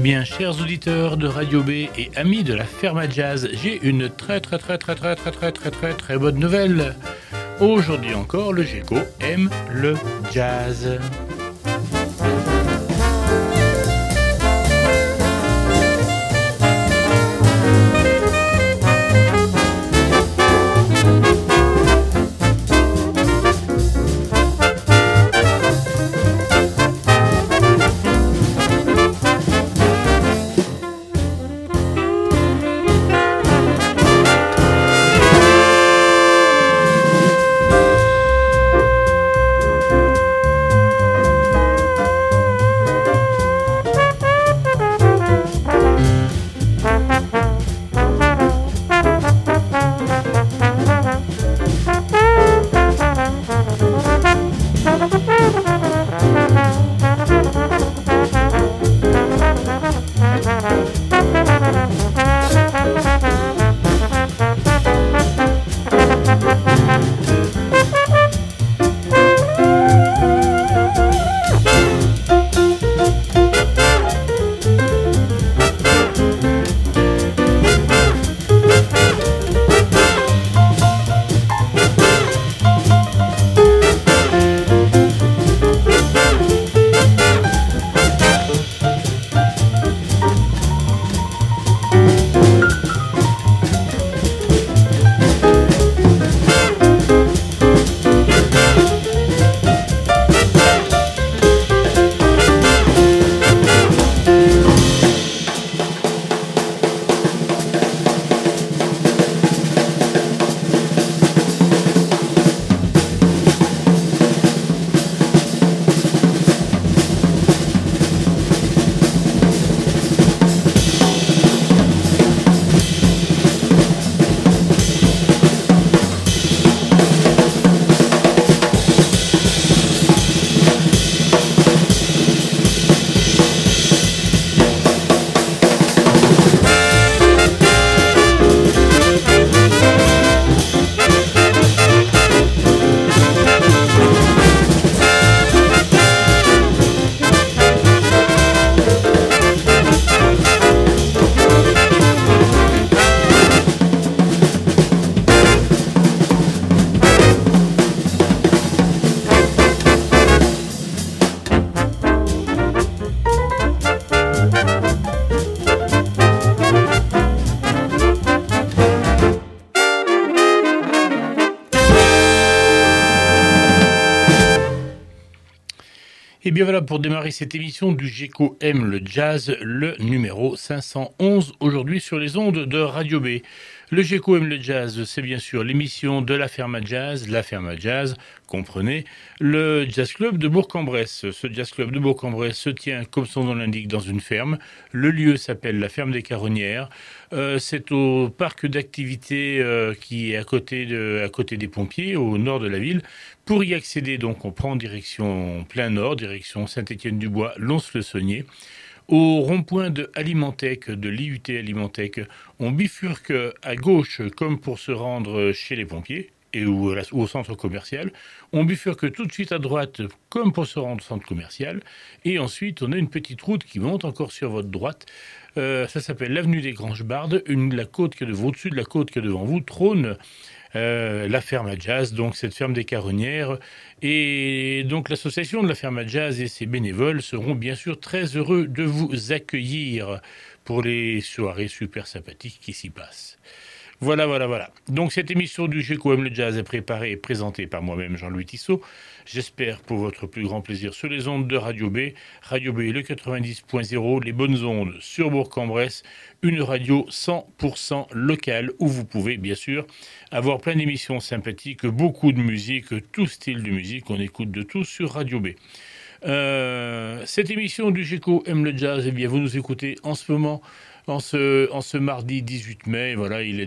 bien, chers auditeurs de Radio B et amis de la Ferme à Jazz, j'ai une très bonne nouvelle. Aujourd'hui encore, le GECO aime le jazz. Et bien voilà pour démarrer cette émission du GECO aime le jazz, le numéro 511 aujourd'hui sur les ondes de Radio B. Le GECO aime le jazz, c'est bien sûr l'émission de la Ferme à Jazz. La Ferme à Jazz, comprenez, le jazz club de Bourg-en-Bresse. Ce jazz club de Bourg-en-Bresse se tient, comme son nom l'indique, dans une ferme. Le lieu s'appelle la Ferme des Caronnières. C'est au parc d'activités qui est à côté des pompiers, au nord de la ville. Pour y accéder, donc, on prend direction plein nord, direction Saint-Étienne-du-Bois, Lons-le-Saunier. Au rond-point de Alimentec, de l'IUT Alimentec, on bifurque à gauche comme pour se rendre chez les pompiers ou au centre commercial. On bifurque tout de suite à droite comme pour se rendre au centre commercial. Et ensuite, on a une petite route qui monte encore sur votre droite. Ça s'appelle l'avenue des Granges-Bardes. Au-dessus de la côte que devant vous trône la Ferme à Jazz, donc cette ferme des Caronnières. Et donc l'association de la Ferme à Jazz et ses bénévoles seront bien sûr très heureux de vous accueillir pour les soirées super sympathiques qui s'y passent. Voilà. Donc cette émission du GECO aime le jazz est préparée et présentée par moi-même, Jean-Louis Tissot. J'espère pour votre plus grand plaisir sur les ondes de Radio B. Radio B, le 90.0, les bonnes ondes sur Bourg-en-Bresse. Une radio 100% locale où vous pouvez bien sûr avoir plein d'émissions sympathiques, beaucoup de musique, tout style de musique. On écoute de tout sur Radio B. Cette émission du GECO aime le jazz, eh bien vous nous écoutez en ce moment. En ce mardi 18 mai, voilà, il est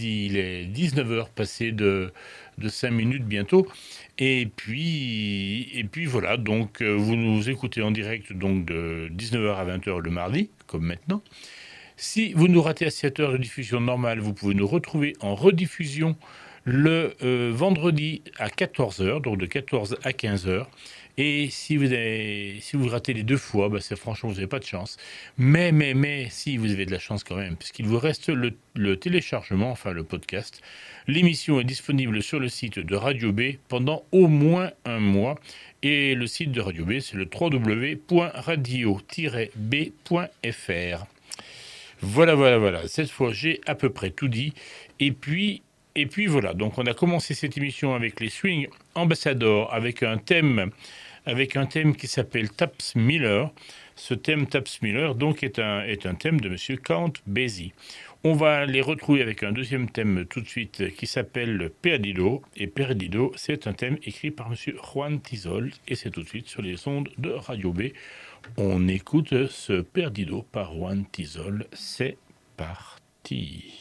19h passé de 5 minutes bientôt. Et puis voilà, donc vous nous écoutez en direct donc de 19h à 20h le mardi, comme maintenant. Si vous nous ratez à 7 heures de diffusion normale, vous pouvez nous retrouver en rediffusion le vendredi à 14h, donc de 14 à 15h. Et si vous ratez les deux fois, c'est franchement, vous n'avez pas de chance. Mais, si vous avez de la chance quand même, puisqu'il vous reste le téléchargement, enfin le podcast. L'émission est disponible sur le site de Radio B pendant au moins un mois. Et le site de Radio B, c'est le www.radio-b.fr. Voilà. Cette fois, j'ai à peu près tout dit. Et puis voilà. Donc, on a commencé cette émission avec les Swing Ambassadors, avec un thème qui s'appelle Taps Miller. Ce thème Taps Miller, donc, est un thème de Monsieur Count Basie. On va les retrouver avec un deuxième thème tout de suite qui s'appelle Perdido. Et Perdido, c'est un thème écrit par Monsieur Juan Tizol. Et c'est tout de suite sur les ondes de Radio B. On écoute ce Perdido par Juan Tizol. C'est parti.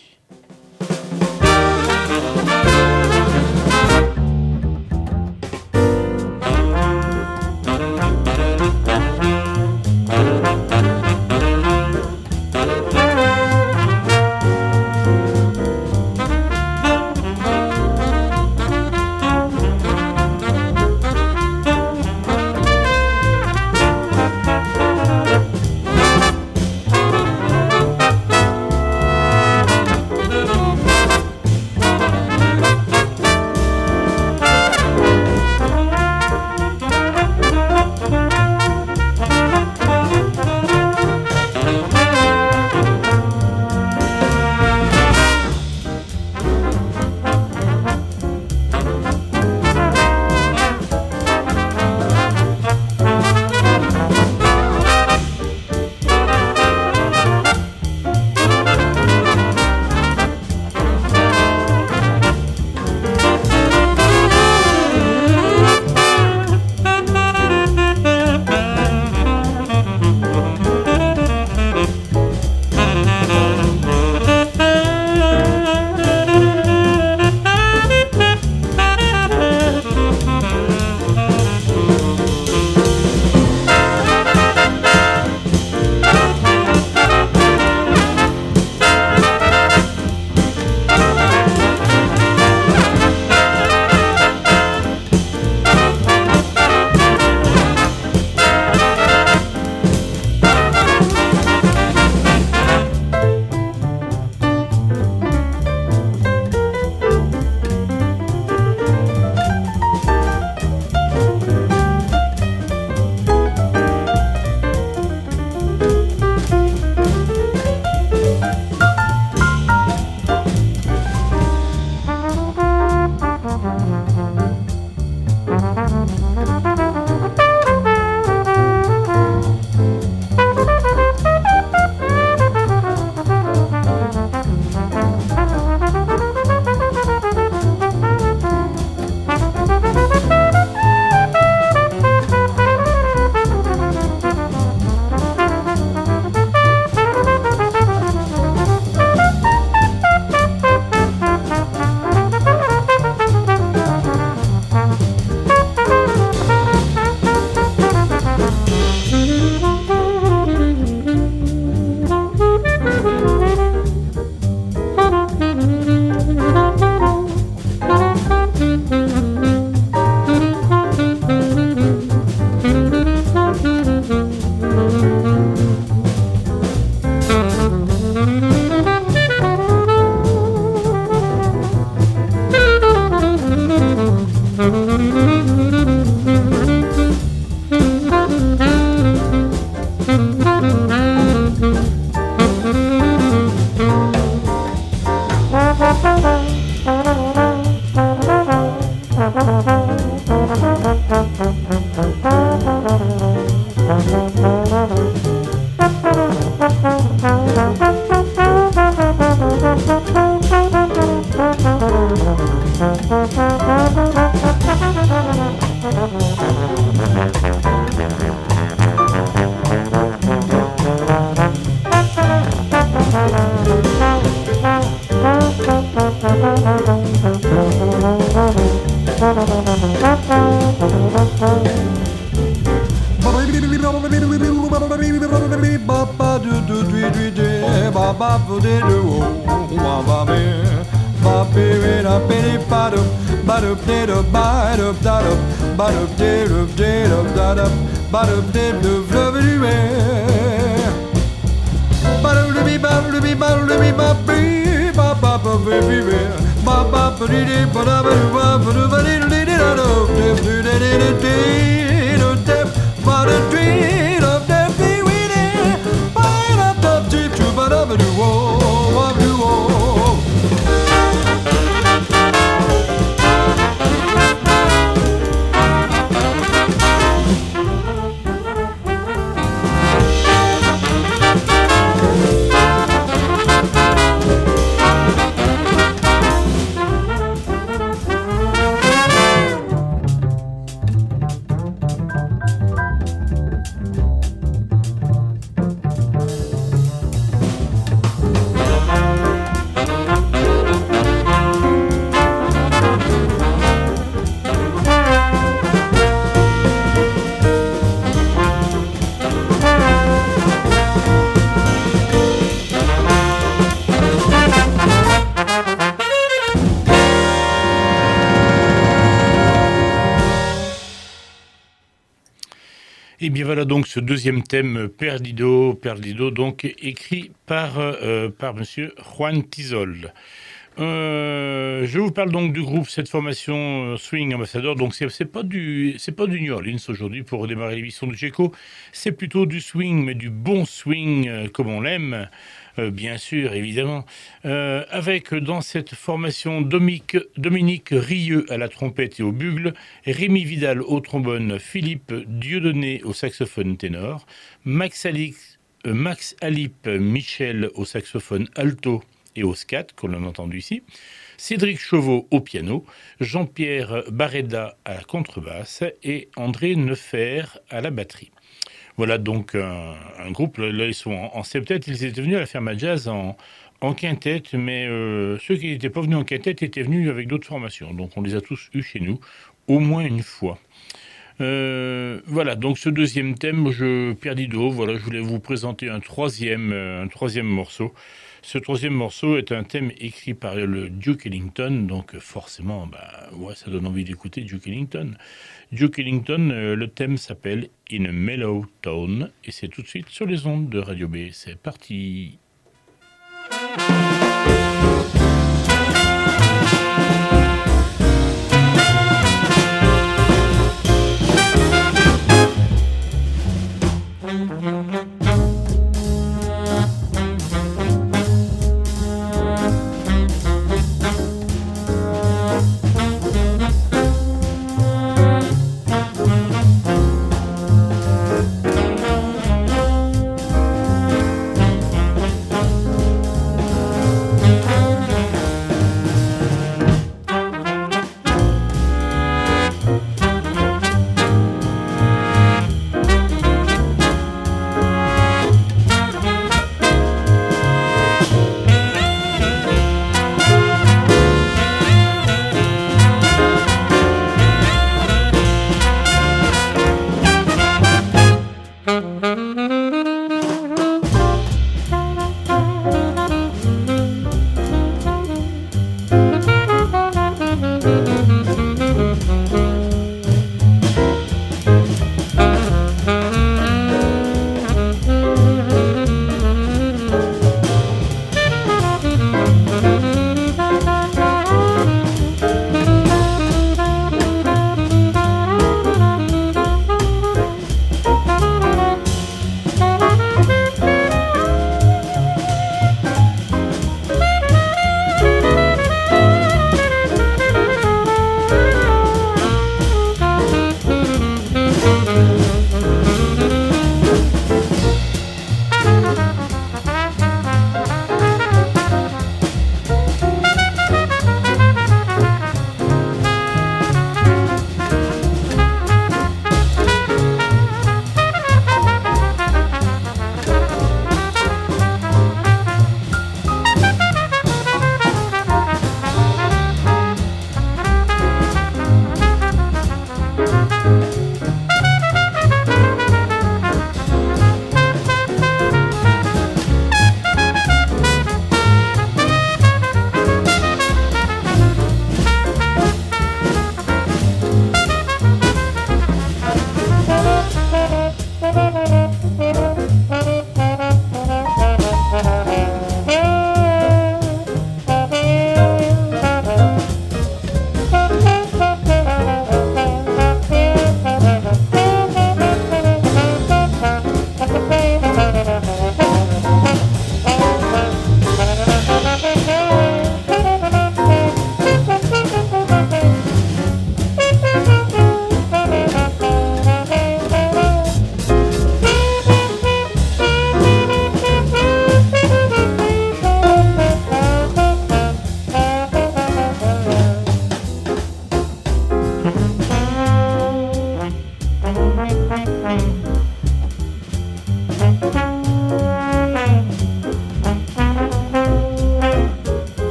ba be da be ba do ba do de do ba do da do ba do de do da da ba do de do do do ba do be ba do be ba do be ba be ba ba ba be ba ba ba de ba da ba do ba de de da do de de de de de ba do de do de be we de ba da da de ba da ba do wo do wo. Et bien voilà donc ce deuxième thème Perdido, donc écrit par monsieur Juan Tizol. Je vous parle donc du groupe, cette formation Swing Ambassador. Donc c'est pas du New Orleans aujourd'hui pour redémarrer l'émission de Geco. C'est plutôt du swing, mais du bon swing comme on l'aime. Bien sûr, évidemment, avec dans cette formation Dominique Rieux à la trompette et au bugle, Rémi Vidal au trombone, Philippe Dieudonné au saxophone ténor, Max Alip Michel au saxophone alto et au scat, qu'on a entendu ici, Cédric Chauveau au piano, Jean-Pierre Barreda à la contrebasse et André Nefer à la batterie. Voilà donc un groupe, là ils sont en septet, ils étaient venus à la Ferma Jazz en quintette, mais ceux qui n'étaient pas venus en quintette étaient venus avec d'autres formations, donc on les a tous eus chez nous, au moins une fois. Voilà, donc ce deuxième thème, Perdido, voilà, je voulais vous présenter un troisième morceau. Ce troisième morceau est un thème écrit par le Duke Ellington, donc forcément, ça donne envie d'écouter Duke Ellington. Duke Ellington, le thème s'appelle In a Mellow Tone, et c'est tout de suite sur les ondes de Radio B. C'est parti.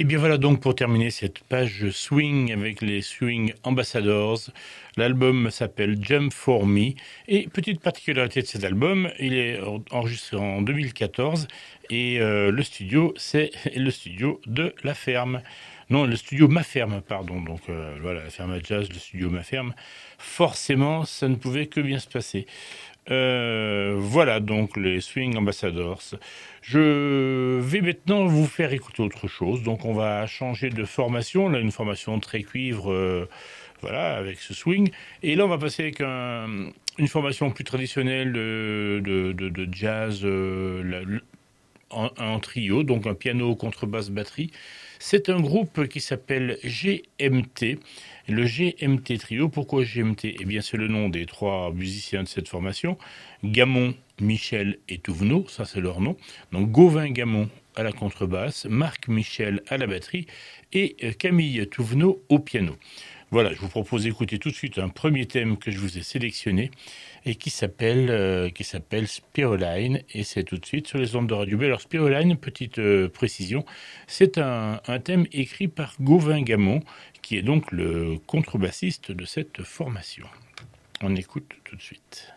bien voilà donc pour terminer cette page swing avec les Swing Ambassadors. L'album s'appelle Jump For Me et petite particularité de cet album, il est enregistré en 2014 et le studio c'est le studio de La Ferme. Non, le studio Ma Ferme, pardon. Donc voilà, la ferme à jazz, le studio Ma Ferme. Forcément, ça ne pouvait que bien se passer. Voilà donc les Swing Ambassadors. Je vais maintenant vous faire écouter autre chose. Donc on va changer de formation. Là, une formation très cuivre, voilà, avec ce swing. Et là, on va passer avec une formation plus traditionnelle de jazz, en trio, donc un piano, contrebasse, batterie. C'est un groupe qui s'appelle GMT. Le GMT Trio, pourquoi GMT? Eh bien, c'est le nom des 3 musiciens de cette formation. Gamon, Michel et Touvenot, ça c'est leur nom. Donc Gauvin Gamon à la contrebasse, Marc Michel à la batterie et Camille Touvenot au piano. Voilà, je vous propose d'écouter tout de suite un premier thème que je vous ai sélectionné et qui s'appelle Spiroline, et c'est tout de suite sur les ondes de Radio B. Alors Spiroline, petite précision, c'est un thème écrit par Gauvin Gamon, qui est donc le contrebassiste de cette formation. On écoute tout de suite.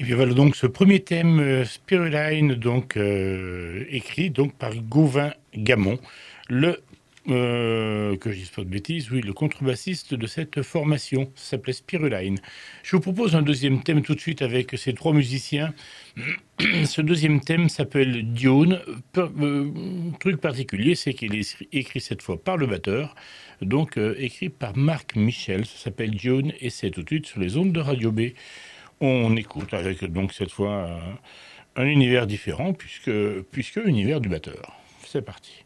bien voilà donc ce premier thème Spiruline, donc écrit donc par Gauvin Gamon, le que je dise pas de bêtises, oui, le contrebassiste de cette formation. Ça s'appelait Spiruline. Je vous propose un deuxième thème tout de suite avec ces trois musiciens. Ce deuxième thème s'appelle Dune. Truc particulier, c'est qu'il est écrit cette fois par le batteur, donc écrit par Marc Michel. Ça s'appelle Dune et c'est tout de suite sur les ondes de Radio B. On écoute avec donc cette fois un univers différent puisque univers du batteur. C'est parti.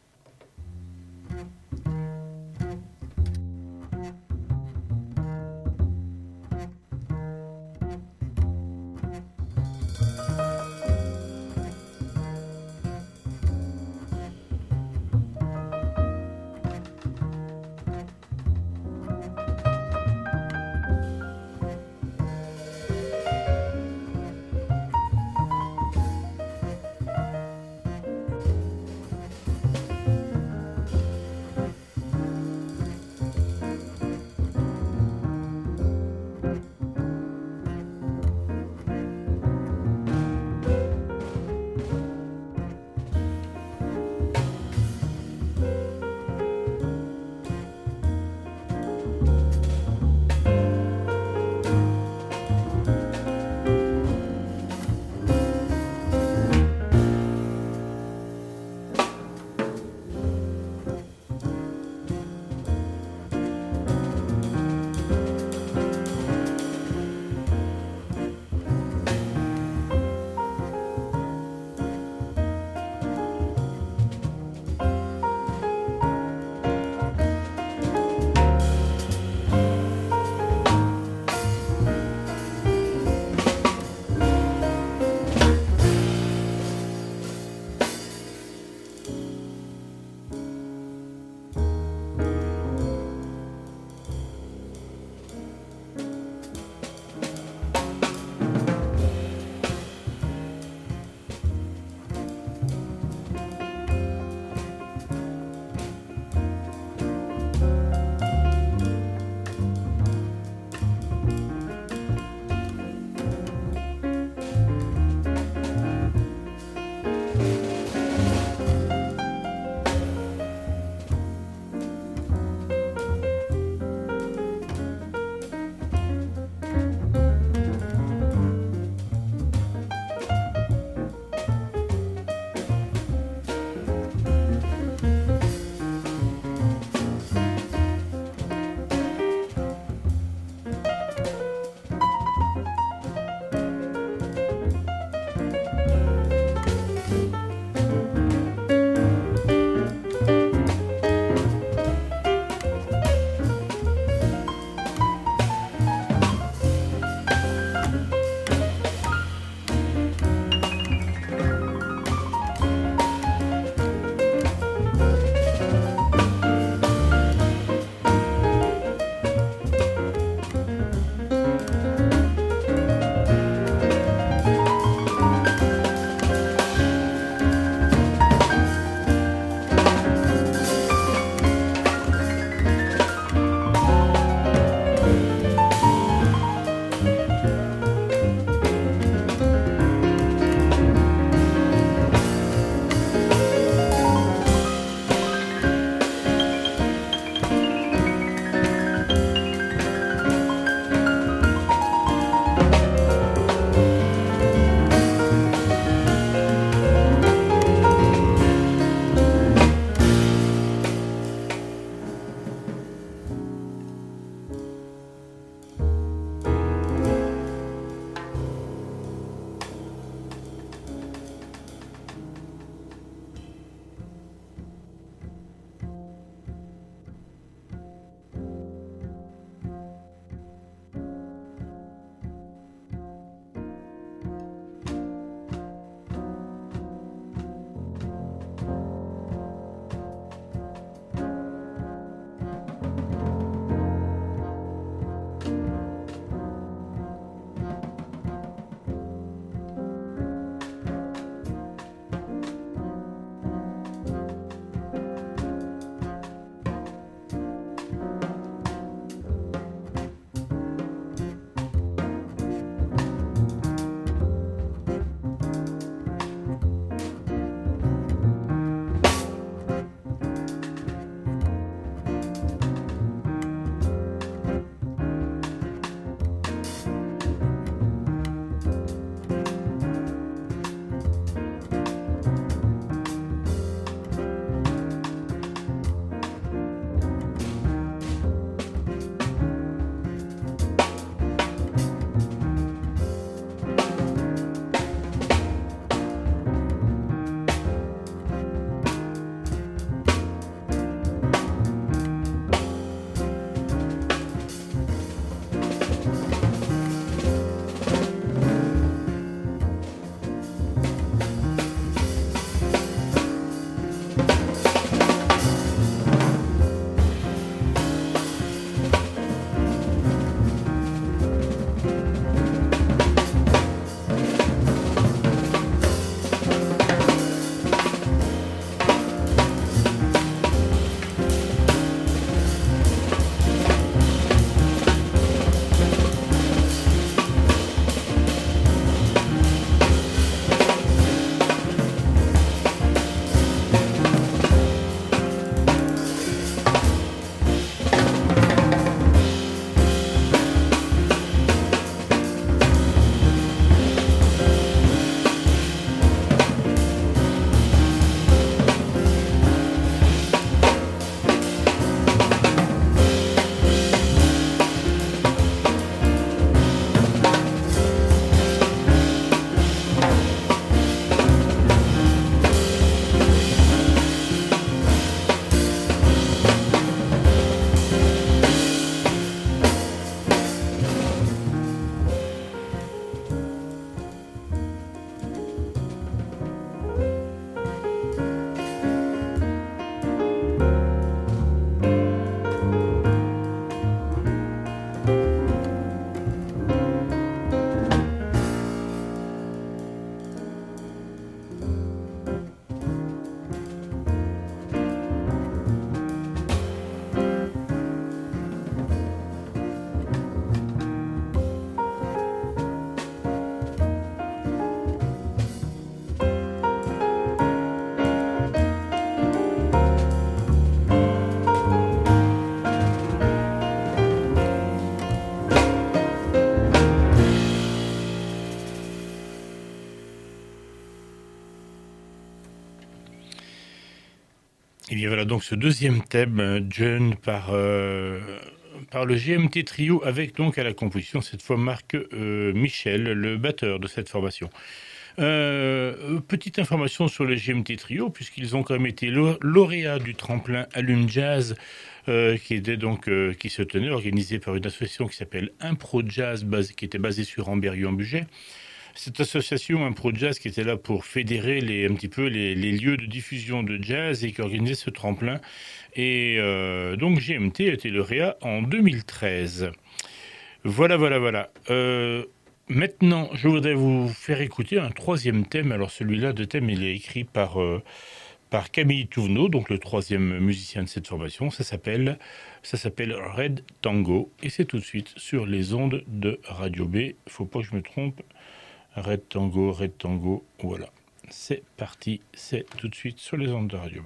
Et bien voilà donc ce deuxième thème, John, par le GMT Trio, avec donc à la composition cette fois Marc Michel, le batteur de cette formation. Petite information sur le GMT Trio, puisqu'ils ont quand même été lauréats du tremplin Allume Jazz, qui se tenait, organisé par une association qui s'appelle Impro Jazz, qui était basée sur Amberieu-en-Bugey. Cette association Impro Jazz qui était là pour fédérer un petit peu les lieux de diffusion de jazz et qui organisait ce tremplin. Et donc GMT a été lauréat en 2013. Voilà. Maintenant, je voudrais vous faire écouter un troisième thème. Alors celui-là, il est écrit par Camille Touvenot, donc le troisième musicien de cette formation. Ça s'appelle Red Tango et c'est tout de suite sur les ondes de Radio B. Faut pas que je me trompe. Red Tango, voilà. C'est parti, c'est tout de suite sur les ondes de Radio B.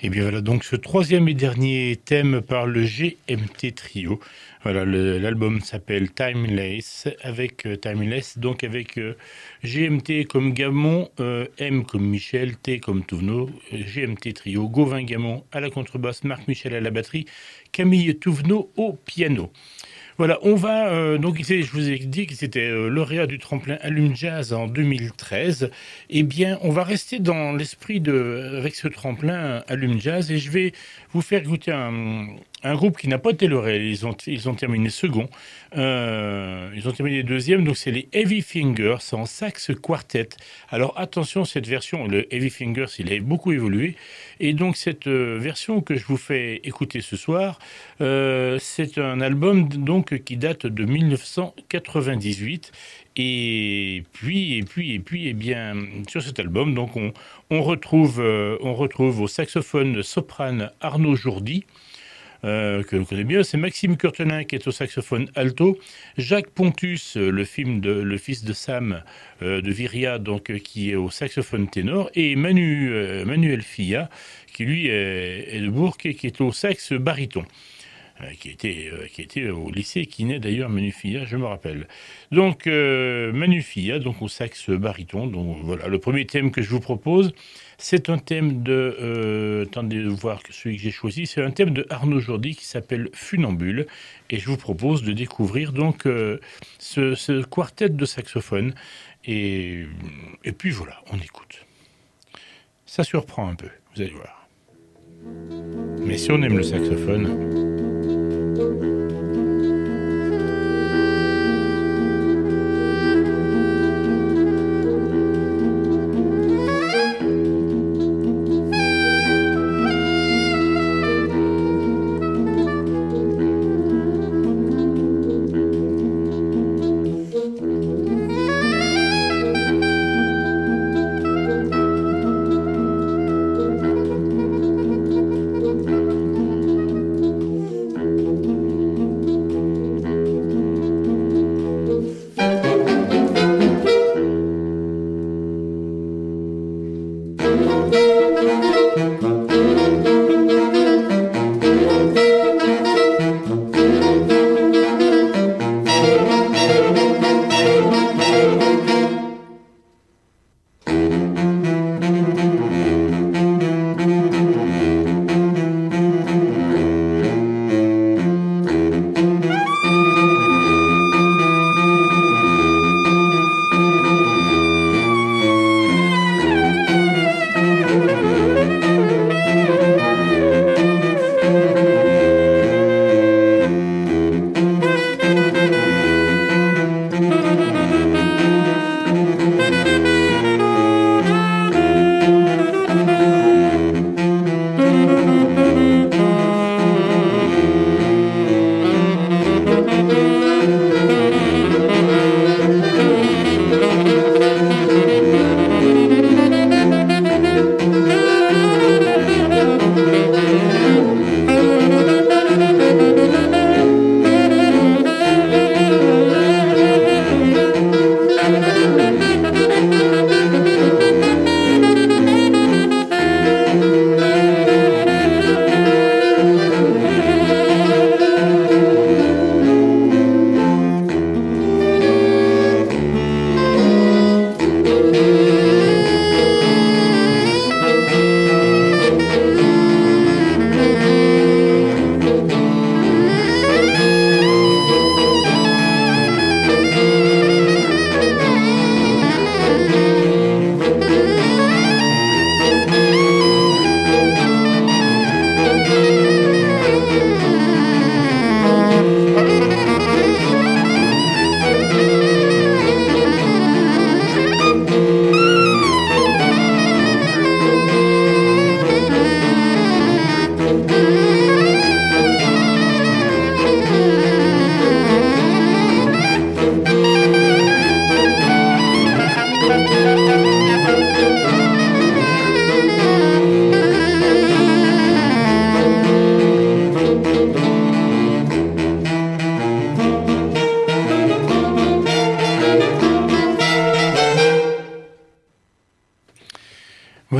Et bien voilà donc ce troisième et dernier thème par le GMT Trio. Voilà, l'album s'appelle Timeless, donc avec GMT comme Gamon, M comme Michel, T comme Touvenot, GMT Trio, Gauvin Gamon à la contrebasse, Marc Michel à la batterie, Camille Touvenot au piano. Voilà, on va donc je vous ai dit que c'était lauréat du tremplin Allume Jazz en 2013. Eh bien, on va rester dans l'esprit avec ce tremplin Allume Jazz et je vais vous faire goûter un groupe qui n'a pas été lauréat. Ils ont terminé second. Ils ont terminé deuxième. Donc c'est les Heavy Fingers en sax quartet. Alors attention, cette version, le Heavy Fingers, il a beaucoup évolué. Et donc cette version que je vous fais écouter ce soir, c'est un album donc qui date de 1998. Et puis, eh bien, sur cet album, donc on retrouve au saxophone soprane Arnaud Jourdi, que vous connaissez bien, c'est Maxime Curtelin qui est au saxophone alto, Jacques Pontus, le fils de Sam de Viria, donc qui est au saxophone ténor, et Manuel Filla, qui lui est de Bourg et qui est au sax baryton. Qui était au lycée, qui naît d'ailleurs Manu Filla, je me rappelle. Donc Manu Filla, donc au sax baryton. Donc voilà, le premier thème que je vous propose, c'est un thème attendez de voir celui que j'ai choisi, c'est un thème de Arnaud Jourdi qui s'appelle Funambule, et je vous propose de découvrir donc ce quartet de saxophone. Et puis voilà, on écoute. Ça surprend un peu, vous allez voir. Mais si on aime le saxophone.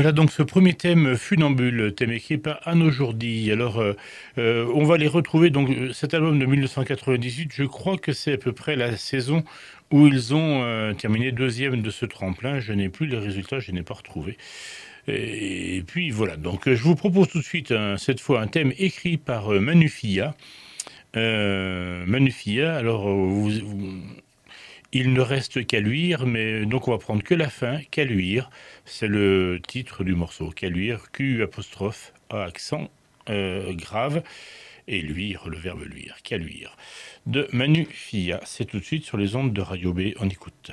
Voilà donc ce premier thème funambule, thème écrit par Anne Aujourd'hui. Alors, on va les retrouver. Donc, cet album de 1998, je crois que c'est à peu près la saison où ils ont terminé deuxième de ce tremplin. Je n'ai plus les résultats, je n'ai pas retrouvé. Et puis voilà. Donc, je vous propose tout de suite cette fois un thème écrit par Manu Filla. Manu Filla. Alors, il ne reste qu'à luire, mais donc on va prendre que la fin, qu'à luire. C'est le titre du morceau, qu'à luire, Q apostrophe A accent grave, et luire, le verbe luire, qu'à luire. De Manu Filla, c'est tout de suite sur les ondes de Radio B, on écoute.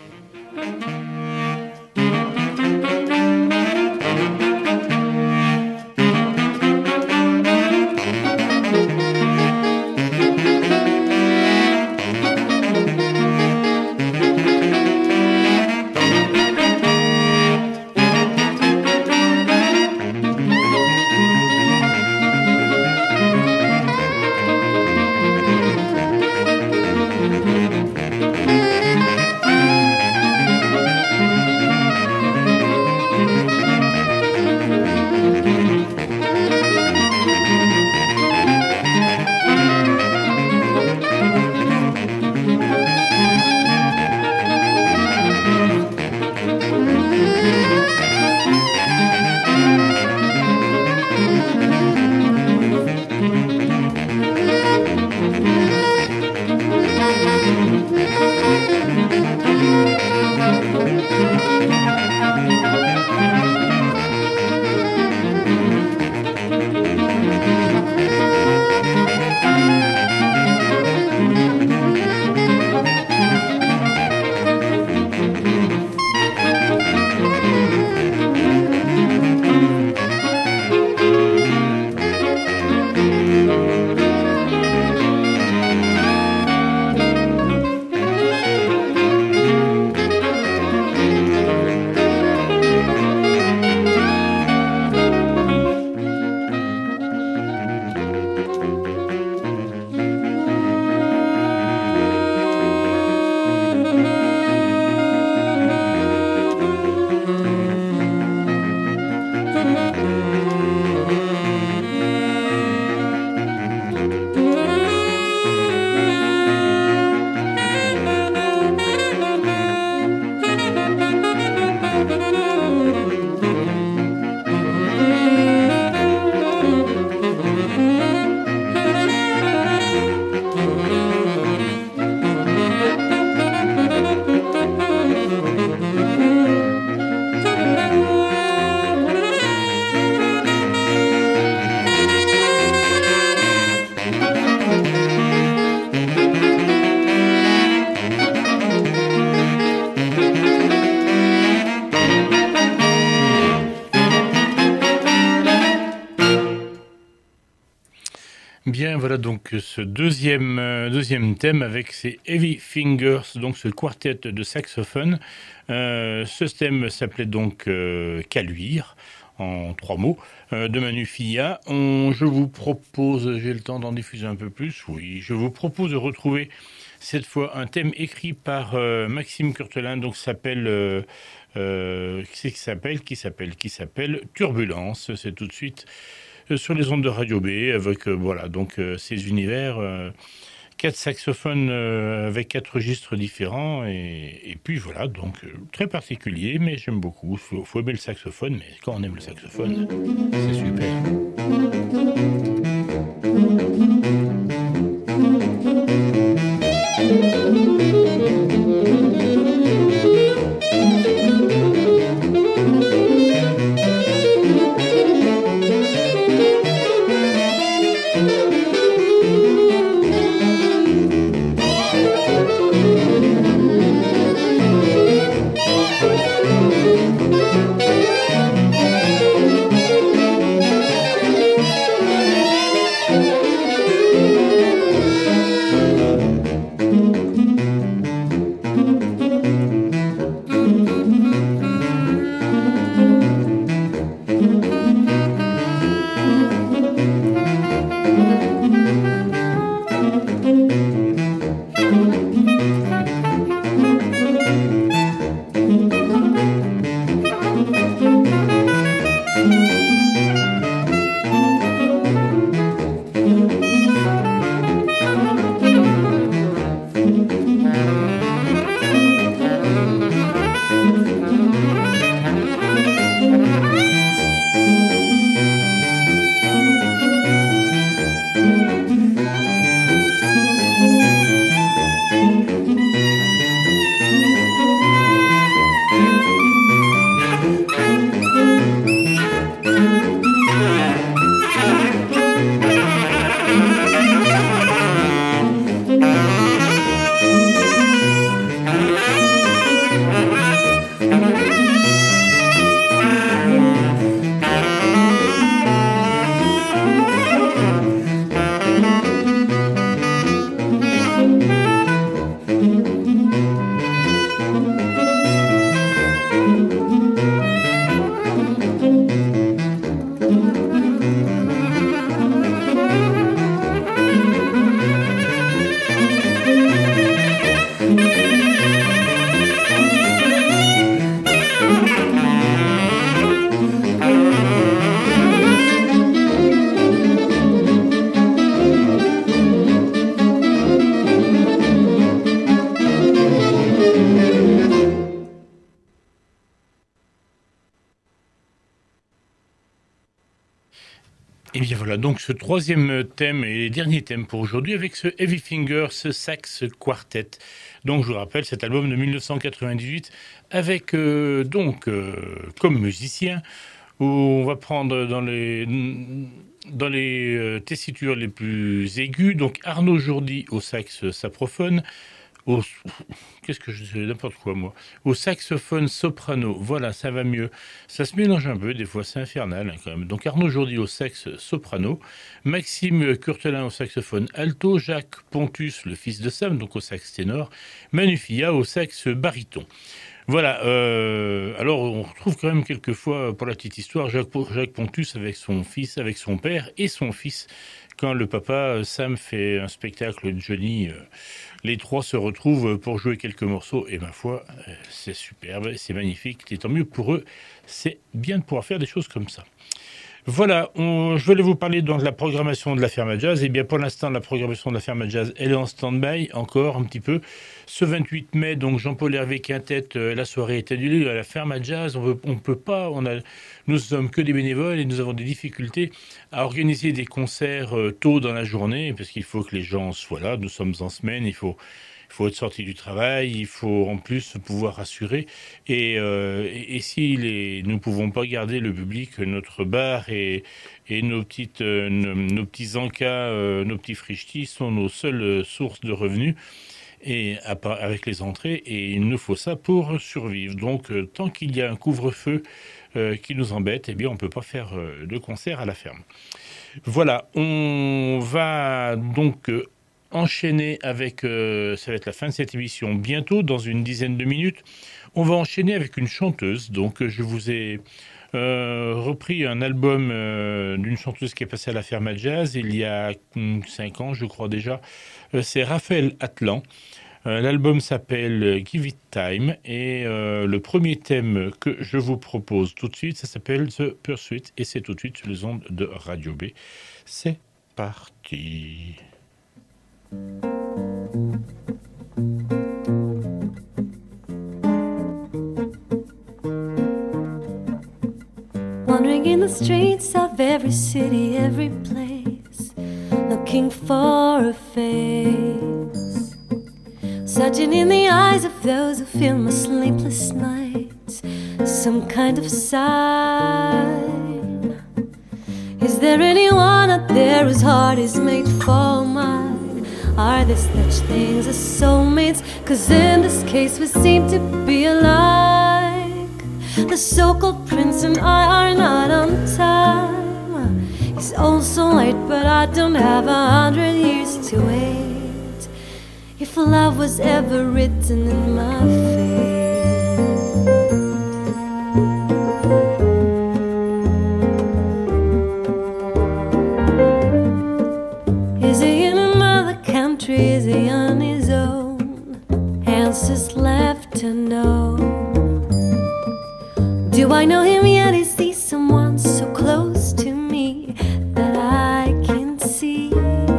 Bien, voilà donc ce deuxième thème avec ces Heavy Fingers, donc ce quartet de saxophone. Ce thème s'appelait donc Caluire, en 3 mots, de Manu Filla. Je vous propose, j'ai le temps d'en diffuser un peu plus, oui, je vous propose de retrouver cette fois un thème écrit par Maxime Curtelin, donc s'appelle qui s'appelle Turbulence. C'est tout de suite sur les ondes de Radio B, avec voilà donc ces univers, 4 saxophones avec 4 registres différents, et puis voilà, donc très particulier, mais j'aime beaucoup. Faut aimer le saxophone, mais quand on aime le saxophone, c'est super. Et bien voilà, donc ce troisième thème et dernier thème pour aujourd'hui avec ce Heavy Fingers Sax Quartet. Donc je vous rappelle cet album de 1998 avec comme musicien où on va prendre dans les tessitures les plus aiguës, donc Arnaud Jourdi au sax saxophone, au, qu'est-ce que je sais, n'importe quoi moi, au saxophone soprano, voilà, ça va mieux. Ça se mélange un peu, des fois c'est infernal hein, quand même. Donc Arnaud Jourdi au sax soprano, Maxime Curtelin au saxophone alto, Jacques Pontus, le fils de Sam, donc au sax ténor, Manu Filla au sax baryton. Voilà, alors on retrouve quand même quelquefois, pour la petite histoire, Jacques Pontus avec son fils, avec son père et son fils. Quand le papa, Sam, fait un spectacle de Johnny, les trois se retrouvent pour jouer quelques morceaux. Et ma foi, c'est superbe, c'est magnifique. Et tant mieux pour eux, c'est bien de pouvoir faire des choses comme ça. Voilà, je voulais vous parler donc de la programmation de la Ferme à Jazz. Et bien pour l'instant, la programmation de la Ferme à Jazz, elle est en stand-by encore un petit peu. Ce 28 mai, donc Jean-Paul Hervé Quintet, la soirée est annulée à la Ferme à Jazz. On peut pas, nous sommes que des bénévoles et nous avons des difficultés à organiser des concerts tôt dans la journée parce qu'il faut que les gens soient là. Nous sommes en semaine, il faut être sorti du travail, il faut en plus pouvoir assurer. Et si nous ne pouvons pas garder le public, notre bar et nos petits encas, nos petits frichtis sont nos seules sources de revenus. Et avec les entrées, et il nous faut ça pour survivre. Donc, tant qu'il y a un couvre-feu qui nous embête, eh bien, on ne peut pas faire de concert à la ferme. Voilà, on va donc enchaîner avec, ça va être la fin de cette émission bientôt, dans une dizaine de minutes. On va enchaîner avec une chanteuse. Donc, je vous ai repris un album d'une chanteuse qui est passée à la Ferme à Jazz il y a 5 ans, je crois déjà. C'est Raphaël Atlan. L'album s'appelle Give It Time et le premier thème que je vous propose tout de suite, ça s'appelle The Pursuit et c'est tout de suite sur les ondes de Radio B. C'est parti. Wandering in the streets of every city, every place, looking for a face, searching in the eyes of those who fill my sleepless nights, some kind of sign. Is there anyone out there whose heart is made for mine? Are there such things as soulmates? 'Cause in this case we seem to be alike. The so-called prince and I are not on time. He's also late, but I don't have 100 years to wait. If love was ever written in my fate. Is he in another country? Is he on his own? Answers left unknown. Do I know him yet? Is he someone so close to me that I can see?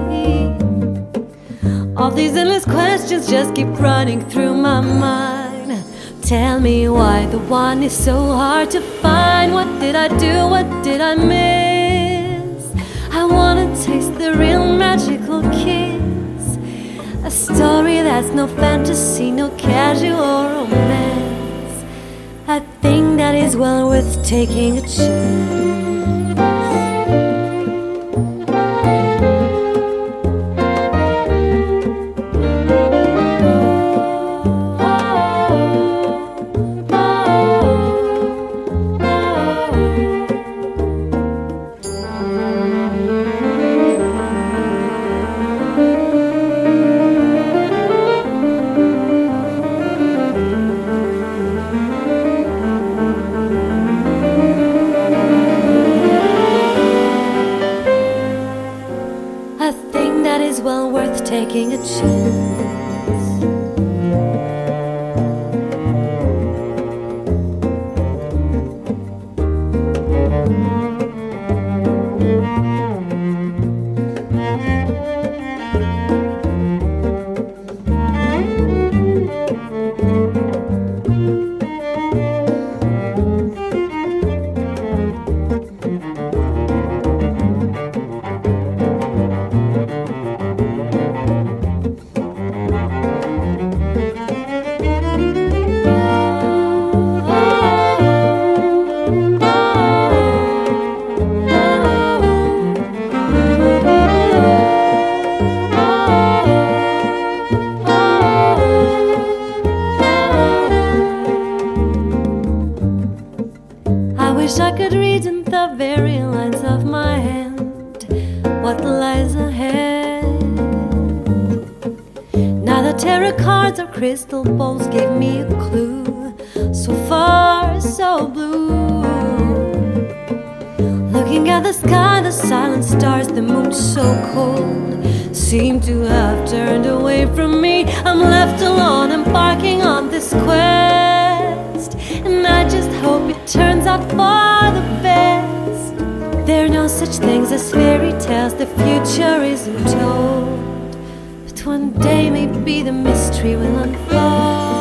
All these endless questions just keep running through my mind. Tell me why the one is so hard to find. What did I do? What did I miss? I wanna taste the real magical kiss. A story that's no fantasy, no casual romance. A thing that is well worth taking a chance. Taking a chance. very lines of my hand, what lies ahead. Neither tarot cards or crystal balls gave me a clue. So far, so blue. Looking at the sky, the silent stars, the moon so cold, seem to have turned away from me. I'm left alone, embarking on this quest, and I just hope it turns out for the best. There are no such things as fairy tales, the future isn't told, but one day maybe the mystery will unfold.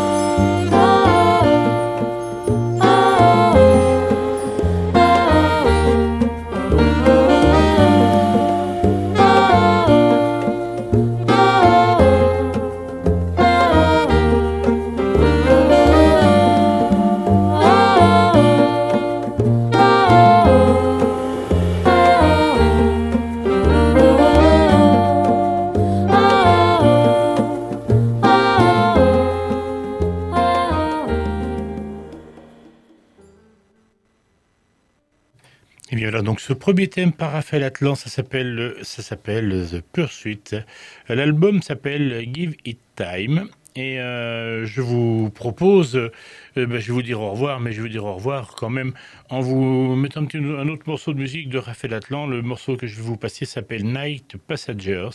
Et bien voilà, donc ce premier thème par Raphaël Atlan, ça s'appelle The Pursuit. L'album s'appelle Give It Time. Et je vous propose, je vais vous dire au revoir, mais je vais vous dire au revoir quand même en vous mettant un autre morceau de musique de Raphaël Atlan. Le morceau que je vais vous passer s'appelle Night Passengers.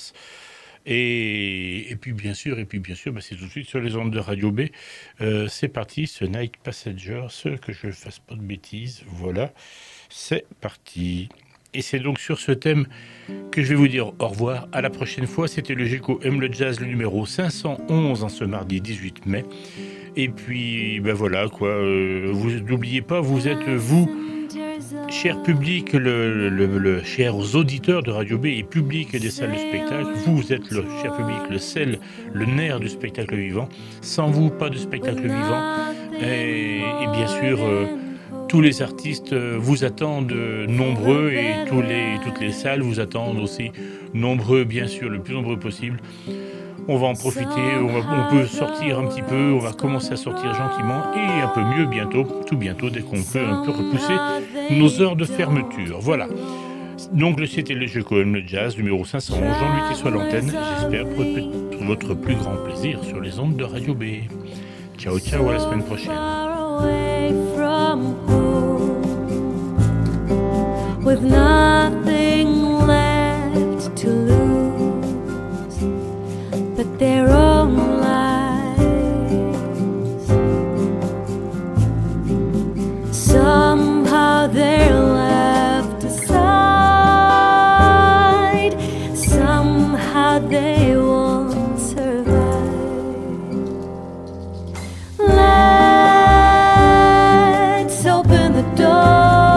Et puis bien sûr, c'est tout de suite sur les ondes de Radio B. C'est parti, ce Night Passengers, que je ne fasse pas de bêtises. Voilà, c'est parti. Et c'est donc sur ce thème que je vais vous dire au revoir. À la prochaine fois. C'était le GECO aime le jazz, le numéro 511 en ce mardi 18 mai. Et puis, ben voilà quoi. Vous n'oubliez pas, vous êtes vous, cher public, chers auditeurs de Radio B et public des salles de spectacle. Vous êtes le cher public, le sel, le nerf du spectacle vivant. Sans vous, pas de spectacle vivant. Et bien sûr. Tous les artistes vous attendent nombreux et toutes les salles vous attendent aussi nombreux, bien sûr, le plus nombreux possible. On va en profiter, on peut sortir un petit peu, on va commencer à sortir gentiment et un peu mieux bientôt, tout bientôt, dès qu'on peut un peu repousser nos heures de fermeture. Voilà. Donc c'était le GECO aime le jazz, numéro 511, Jean-Luc est sur l'antenne, j'espère pour votre plus grand plaisir sur les ondes de Radio B. Ciao, ciao, à la semaine prochaine. With nothing left to lose but their own lives. Somehow they're left aside, somehow they won't survive. Let's open the door.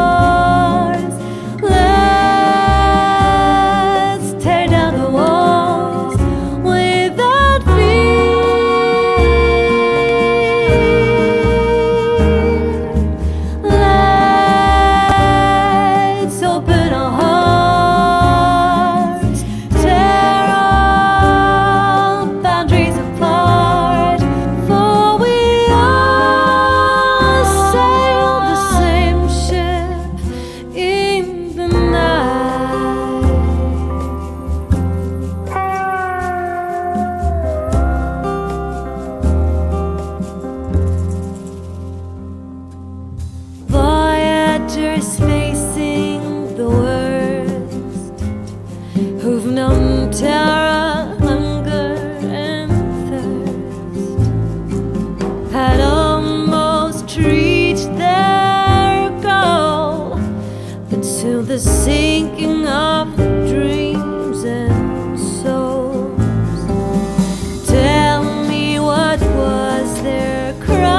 The sinking of dreams and souls. Tell me, what was their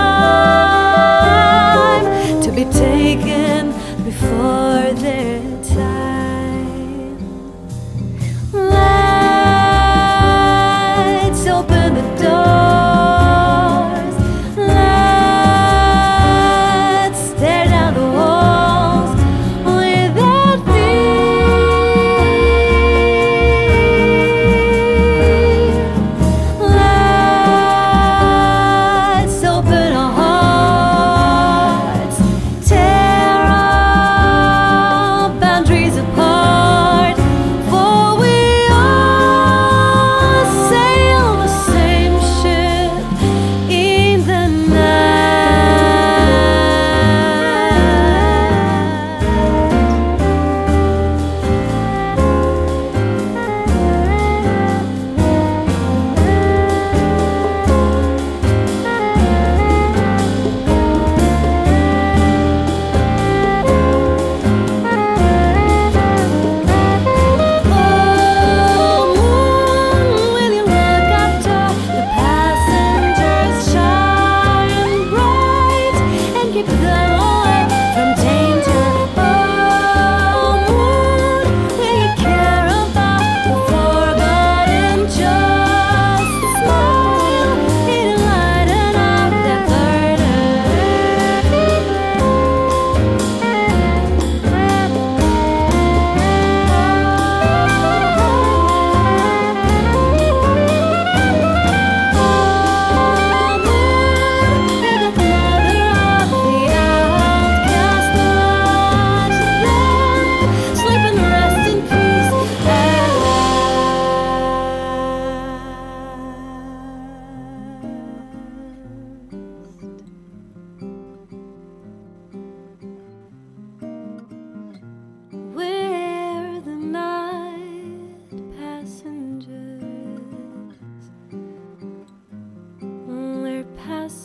crime to be taken before their time? Let's open the doors. Let's tear down the walls. Without fear.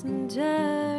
blues and jazz.